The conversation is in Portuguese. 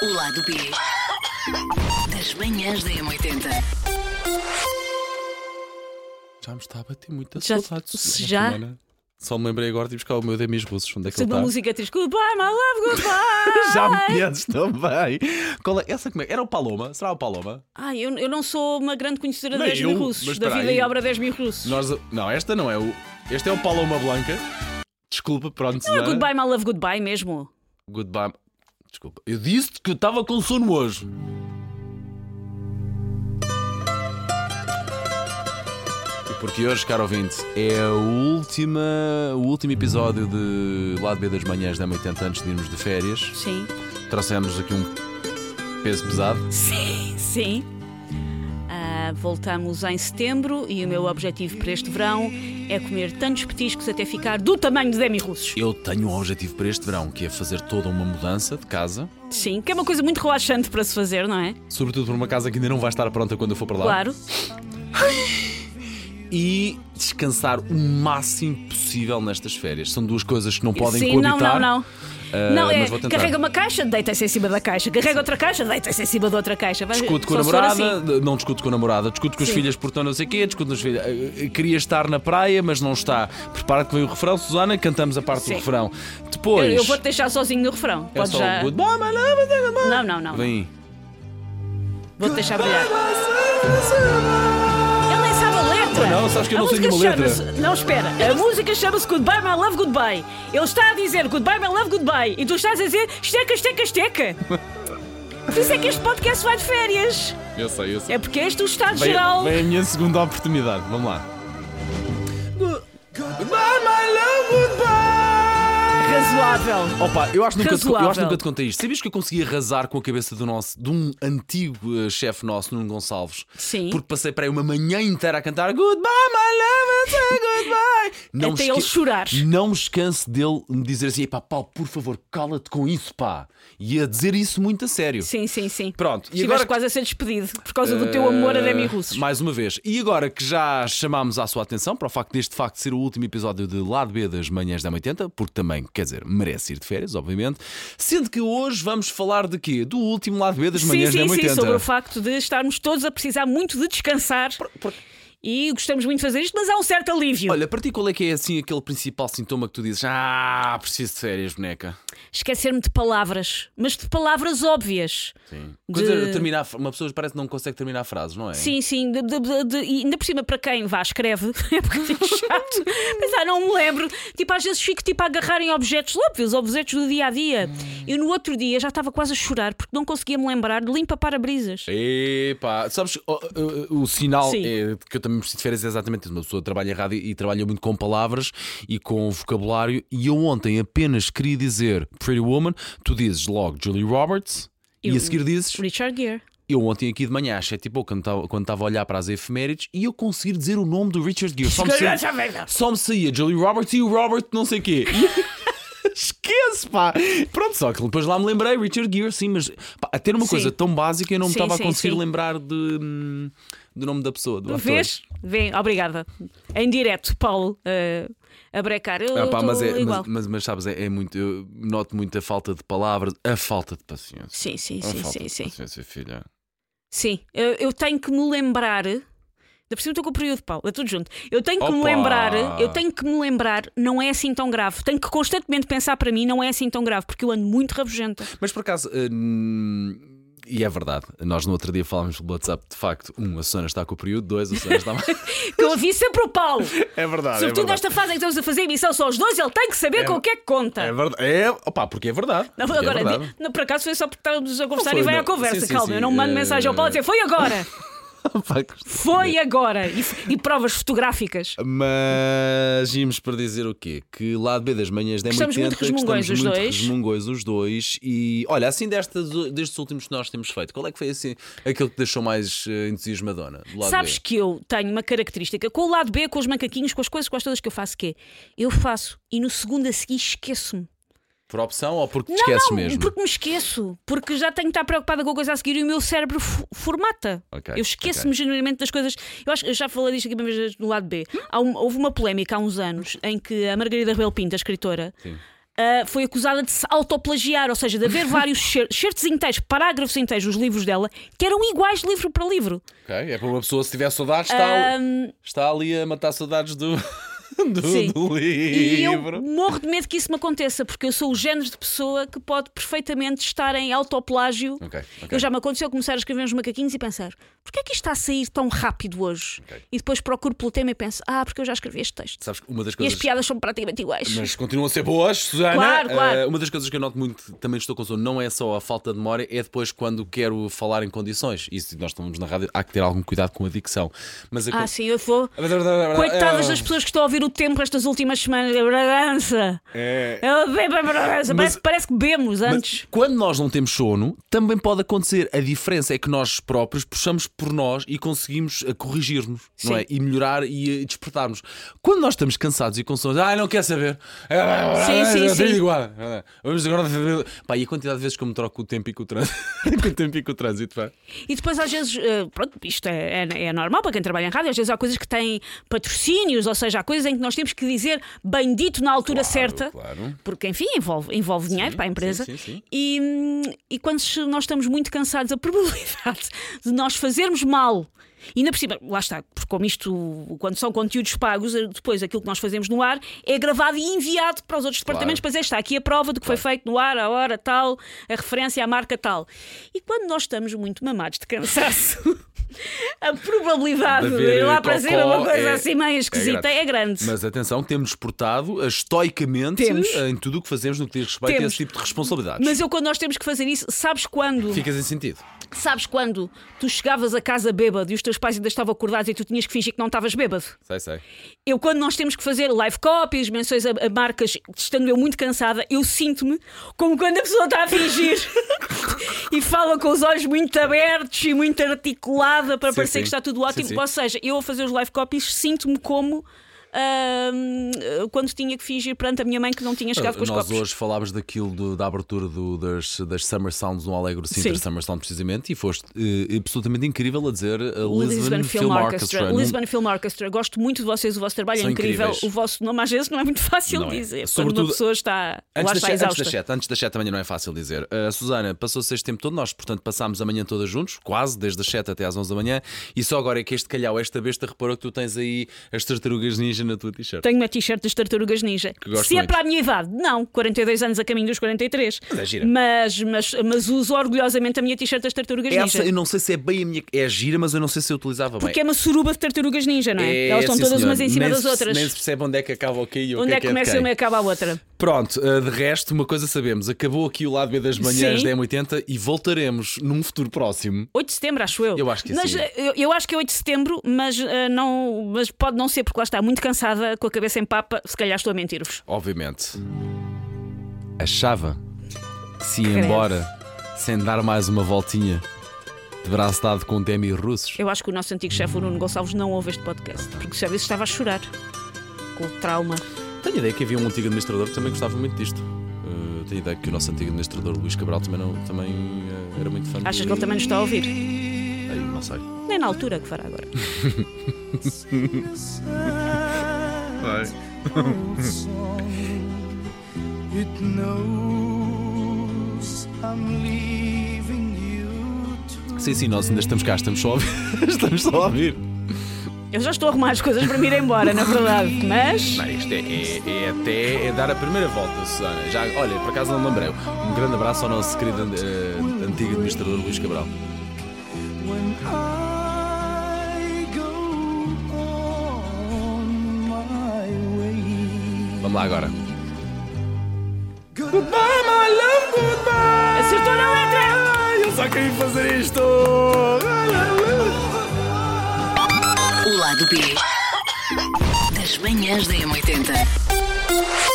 O lado B das manhãs da M80. Já me está a bater muita Já- saudades. já? esta semana. Só me lembrei agora de ir buscar o meu Demis Russos. Onde é que ele Sempre uma está? música triste. Goodbye, my love, goodbye. Já me conheces também. Qual é? Essa como é? Era o Paloma? Será o Paloma? Ai, eu não sou uma grande conhecedora de Nem 10 mil eu, russos. mas Da espera vida aí. e obra 10 mil russos. Não, esta não é o. Este é o Paloma Blanca. Desculpa, pronto. Não é Susana. goodbye, my love, goodbye mesmo. Goodbye. Desculpa. Eu disse-te que eu estava com sono hoje. E porque hoje, caro ouvinte, é o último episódio de Lado B das Manhãs da M80 antes de irmos de férias. Sim. Trouxemos aqui um peso pesado. Sim. Voltamos em setembro e o meu objetivo para este verão é comer tantos petiscos até ficar do tamanho de Demi russos. Eu tenho um objetivo para este verão, que é fazer toda uma mudança de casa. Sim, que é uma coisa muito relaxante para se fazer, não é? Sobretudo para uma casa que ainda não vai estar pronta quando eu for para lá. Claro. E descansar o máximo possível nestas férias. São duas coisas que não podem Sim, coabitar. não. Não, mas vou tentar. carrega uma caixa, deita-se em cima da caixa. Carrega outra caixa, deita-se em cima de outra caixa. Discuto com a Só se for namorada, assim. não discuto com a namorada, discuto com as Sim. filhas porque não sei o quê, discuto com as filhas. Queria estar na praia, mas não está. Prepara-te que vem o refrão, Susana, cantamos a parte Sim. do refrão. Depois. Eu vou-te deixar sozinho no refrão. é Podes só já. goodbye, my love, Não. Vem. Vou-te deixar brilhar. Ele nem sabe a letra. Não, sabes que eu A não sei música nenhuma letra. chama-se- Não, espera. A música chama-se Goodbye, My Love, Goodbye. Ele está a dizer Goodbye, My Love, Goodbye. E tu estás a dizer esteca. Por isso é que este podcast vai de férias. Eu sei. É porque este é o estado geral. Vem a minha segunda oportunidade. Vamos lá. Goodbye, my love, goodbye. Razoável. Opa, eu acho que Razoável. nunca te contei isto. Sabias que eu consegui arrasar com a cabeça de um antigo chefe nosso, Nuno Gonçalves? Sim. Porque passei para aí uma manhã inteira a cantar Goodbye, my love, and say goodbye. Não Até me ele esque- chorar. Não me esquece dele me dizer assim: pá, Paulo, por favor, cala-te com isso, pá. E a dizer isso muito a sério. Sim. Pronto, e Estiveste agora quase a ser despedido por causa do teu amor a Demi russos. mais uma vez. E agora que já chamámos a sua atenção para o facto deste facto ser o último episódio de Lado B das Manhãs da 80, porque também, quer dizer, merece ir de férias, obviamente. Sendo que hoje vamos falar de quê? Do último Lado B das Manhãs da 80. Sim, sobre o facto de estarmos todos a precisar muito de descansar. E gostamos muito de fazer isto, mas há um certo alívio. Olha, para ti qual é que é assim aquele principal sintoma que tu dizes: preciso de férias, boneca? Esquecer-me de palavras, mas de palavras óbvias. Sim. De- Uma pessoa parece que não consegue terminar frases, não é? Sim, e ainda por cima para quem vá escreve, é um bocadinho chato. Mas não me lembro. Tipo, às vezes fico tipo, a agarrar em objetos óbvios, objetos do dia a dia. Eu no outro dia já estava quase a chorar porque não conseguia me lembrar de limpa para-brisas. Epá, sabes, o sinal Sim. que eu também preciso de férias é exatamente isso. Uma pessoa trabalha errado e trabalha muito com palavras e com vocabulário. E eu ontem apenas queria dizer Pretty Woman, tu dizes logo Julie Roberts e a seguir dizes. Richard Gere. Eu ontem aqui de manhã, às 7h, quando estava a olhar para as efemérides, e eu conseguir dizer o nome do Richard Gere. Só me saía Julie Roberts e o Robert não sei quê. Esquece, pá! Pronto, só que depois lá me lembrei, Richard Gere, sim, mas pá, a ter uma Sim. coisa tão básica eu não me Sim, estava sim, a conseguir sim. lembrar do nome da pessoa, do ator. Vês? Vem, obrigada. Em direto, Paulo, a brecar. Eu Pá, estou igual. mas sabes, é muito. Eu noto muito a falta de palavras, a falta de paciência. Sim. A falta de paciência, filha. Sim, eu tenho que me lembrar. Da por cima estou com o período, Paulo, é tudo junto. Eu tenho que me lembrar, não é assim tão grave. Tenho que constantemente pensar para mim, não é assim tão grave, porque eu ando muito rabugenta. Mas por acaso. E é verdade, nós no outro dia falámos pelo WhatsApp, de facto, a Susana está com o período, 2, a Susana está mais. Que eu ouvi sempre o Paulo. É verdade. Sobretudo nesta fase em que estamos a fazer emissão só os dois, ele tem que saber com o que é que conta. É verdade. Porque é verdade. Não, Porque agora, é verdade. não, por acaso foi só porque estávamos a conversar Não foi, e vai não. à conversa, Sim, calma. sim. Eu não mando mensagem ao Paulo a dizer foi agora. Foi agora. E provas fotográficas. Mas íamos para dizer o quê? Que Lado B das Manhãs da Estamos muito resmungões os dois. resmungões os dois. E olha, assim destes últimos que nós temos feito, qual é que foi assim aquele que te deixou mais entusiasmadona? Do lado Sabes B? que eu tenho uma característica com o lado B, com os macaquinhos, com as coisas todas que eu faço, que é, eu faço e no segundo a seguir esqueço-me. Por opção ou porque te esqueces mesmo? Porque me esqueço. Porque já tenho que estar preocupada com a coisa a seguir e o meu cérebro formata. Ok, Eu esqueço-me genuinamente das coisas. Eu já falei disto aqui uma vez no lado B. Houve uma polémica há uns anos em que a Margarida Rebelo Pinto, a escritora, Sim. foi acusada de se autoplagiar, ou seja, de haver vários certos inteiros, parágrafos inteiros dos livros dela que eram iguais livro para livro. Ok, é para uma pessoa, se tiver saudades, está ali a matar saudades do livro. E eu morro de medo que isso me aconteça, porque eu sou o género de pessoa que pode perfeitamente estar em autoplágio. Okay. Eu já me aconteceu começar a escrever uns macaquinhos e pensar: porquê é que isto está a sair tão rápido hoje? E depois procuro pelo tema e penso: porque eu já escrevi este texto. Sabes, uma das E coisas... as piadas são praticamente iguais. Mas continuam a ser boas, Susana. Claro. Uma das coisas que eu noto muito, também estou com sono, não é só a falta de memória, é depois quando quero falar em condições. E se nós estamos na rádio, há que ter algum cuidado com a dicção. Mas sim, eu vou. Coitadas das pessoas que estão a ouvir o tempo estas últimas semanas. Bragança. Parece que bebemos antes. Mas quando nós não temos sono, também pode acontecer. A diferença é que nós próprios puxamos por nós e conseguimos corrigir-nos, não é? E melhorar e despertarmos. Quando nós estamos cansados e com sono, não quer saber. Sim. Vamos agora. Pá, e a quantidade de vezes que eu me troco o tempo e com o trânsito. Pá. E depois às vezes, pronto, isto é normal para quem trabalha em rádio, às vezes há coisas que têm patrocínios, ou seja, há coisas em que nós temos que dizer bem dito na altura certa, porque enfim, envolve dinheiro para a empresa. Sim. E quando nós estamos muito cansados, a probabilidade de nós fazermos mal. E ainda por cima, lá está, porque como isto, quando são conteúdos pagos, depois aquilo que nós fazemos no ar é gravado e enviado para os outros departamentos para dizer: está aqui a prova do que foi feito no ar, a hora tal, a referência à marca tal. E quando nós estamos muito mamados de cansaço, a probabilidade de ir lá para cima uma coisa assim meio esquisita é grande. Mas atenção, que temos portado estoicamente em tudo o que fazemos no que diz respeito a esse tipo de responsabilidades. Mas quando nós temos que fazer isso, sabes quando? Ficas em sentido. Sabes quando tu chegavas a casa bêbado e os teus pais ainda estavam acordados e tu tinhas que fingir que não estavas bêbado? Sei. Quando nós temos que fazer live copies, menções a marcas, estando eu muito cansada, eu sinto-me como quando a pessoa está a fingir e fala com os olhos muito abertos e muito articulada para parecer que está tudo ótimo. Ou seja, eu a fazer os live copies sinto-me como quando tinha que fingir perante a minha mãe que não tinha chegado com os copos. Nós hoje falámos daquilo da abertura das Summer Sounds no Alegro Sintra Summer Sound precisamente, e foste absolutamente incrível a dizer Lisbon Film Orchestra. Lisbon Film Orchestra. Gosto muito de vocês, o vosso trabalho é incrível. O vosso nome às vezes não é muito fácil de dizer. Sobretudo, quando uma pessoa está exausta. Antes das 7 também não é fácil dizer. A Susana passou-se este tempo todo, nós portanto passámos a manhã toda juntos, quase desde as 7 até às 11 da manhã, e só agora é que este calhau, esta besta, reparou que tu tens aí as tartarugas ninja na tua t-shirt. Tenho uma t-shirt das tartarugas ninja. Se é para a minha idade, não, 42 anos a caminho dos 43. Mas é gira. Mas uso orgulhosamente a minha t-shirt das tartarugas ninja. Eu não sei se é bem a minha. É gira, mas eu não sei se eu utilizava bem. Porque é uma suruba de tartarugas ninja, não é? Elas estão todas umas em cima das outras. Nem se percebe onde é que acaba o quê e o onde é que começa uma e acaba a outra. Pronto, de resto, uma coisa sabemos: acabou aqui o lado B das manhãs da M80 e voltaremos num futuro próximo. 8 de setembro, acho eu. Eu acho que sim. Eu acho que é 8 de setembro, mas pode não ser, porque lá está muito cansada, com a cabeça em papa. Se calhar estou a mentir-vos. Obviamente. Achava que se ia embora sem dar mais uma voltinha de braço dado com Demi russos. Eu acho que o nosso antigo chefe, o Nuno Gonçalves, não ouve este podcast, porque já vezes estava a chorar com o trauma. Tenho ideia que havia um antigo administrador que também gostava muito disto. Tenho ideia que o nosso antigo administrador, Luís Cabral, também era muito fã. Achas que ele também nos está a ouvir? Não sei. Nem na altura que fará agora. Sim, nós ainda estamos cá, estamos só a ouvir. Eu já estou a arrumar as coisas para me ir embora, na verdade, mas. Não, isto é dar a primeira volta, Susana. Já, olha, por acaso não me lembrei. Um grande abraço ao nosso querido antigo administrador Luís Cabral. Vamos lá agora. Goodbye, my love, goodbye. Acertou na letra! Eu só queria fazer isto. O lado B das manhãs da M80.